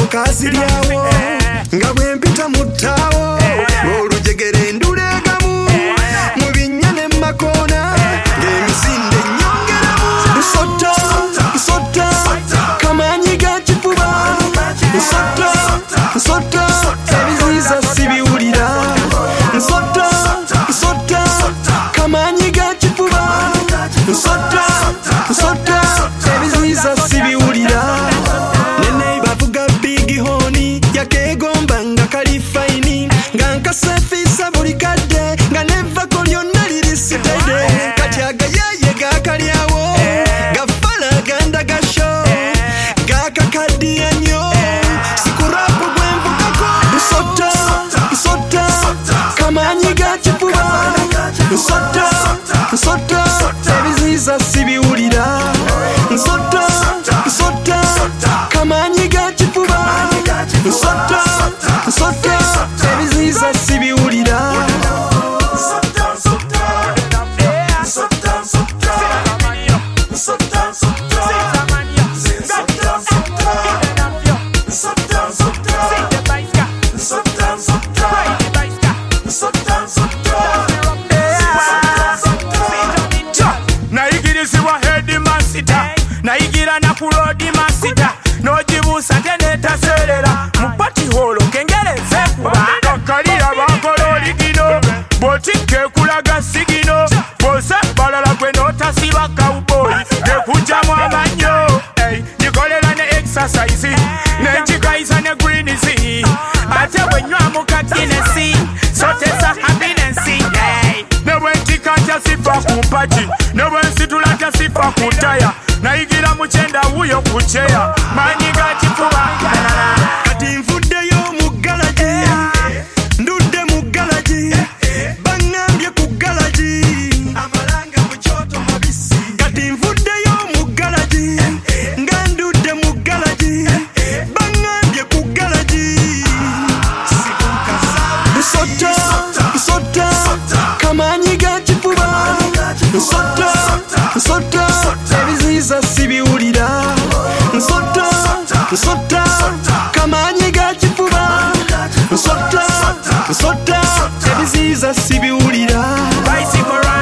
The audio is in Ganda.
nkaziryawo nga bwe mpita mu ttaawo olujegere nduleegamu mu binnya ne makoona ng'emisinde nnyongeramu nsota nsota kamaanyi ga kifuba nsota nsota ebiziyiza sibiwulira nsota nsota kamaanyi ga kifuba nsota nsota ebiziyiza sibiwulira nene bavuga big honi yakegomba nga kali faini nga nkasefiisa buli kadde nga nevako lyonna liri sitede kati agayeye gakalyawo gafala ganda gasho gakakadiya nnyo sikurapu gwenvugako nsota nsota kamaanyi ga kifuba nsota nsota ebiziyiza sibiwulira nsota nsota kamaanyi ga kifuba nsota nsota ebiziyiza sibiwulira nayigirizibwa hedi masita nayigira nakulodi masita nogibuusa tenetaseerera mu pati holo kengereze kuba kakaliya bakola oligino bwotikka ekulaga sigino bwose balala gwe notasiba kawuboyi gekujjamu amannyo gikolera ne exercise nenjigayisa ne greenizi ate bwenywamu kakinesi sotesa happinesi ne bwentika tasifa ku mpagi ne bwensitula tasifa ku ttaya nayigira mukyenda wuyo ku kyeya maanyi ga kifuba kati nvuddeyo mu galagi ndudde mu galagi baŋŋambye ku galagi amalanga mu kyoto mabisi kati nvuddeyo mu galagi nga ndudde mu galagi baŋŋambye ku galagi nsota nsota kamaanyi ga kifuba nsota nsota ebiziyiza sibiwulira nsota nsota kamaanyi ga kifuba nsota nsota ebiziyiza sibiwulira.